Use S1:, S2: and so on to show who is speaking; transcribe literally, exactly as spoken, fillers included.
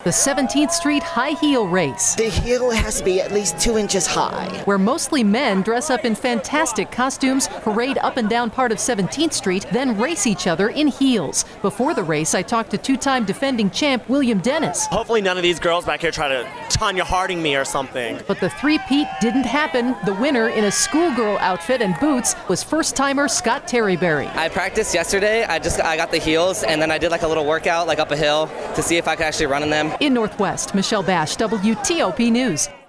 S1: The seventeenth Street High Heel Race,
S2: The heel has to be at least two inches high.
S1: where mostly men dress up in fantastic costumes, parade up and down part of seventeenth Street, then race each other in heels. Before the race, I talked to two-time defending champ William Dennis.
S3: Hopefully none of these girls back here try to Tanya Harding me or something.
S1: But the three-peat didn't happen. The winner, in a schoolgirl outfit and boots, was first-timer Scott Terryberry.
S4: I practiced yesterday. I just I got the heels, and then I did like a little workout like up a hill to see if I could actually run in them.
S1: In Northwest, Michelle Bash, W T O P News.